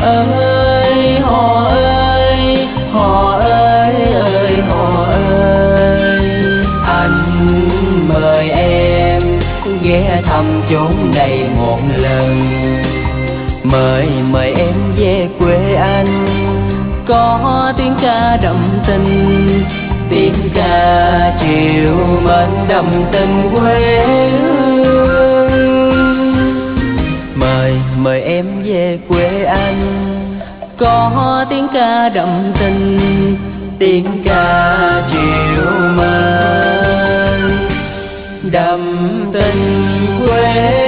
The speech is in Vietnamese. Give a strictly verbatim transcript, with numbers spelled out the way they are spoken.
ơi hò ơi, hò ơi ơi hò ơi. Anh mời em ghé thăm chốn này một lần, mời mời em về quê anh, có tiếng ca đậm tình, tiếng ca chiều mến đậm tình quê hương. Mời mời em về quê anh, có tiếng ca đậm tình, tiếng ca chiều mến đậm tình quê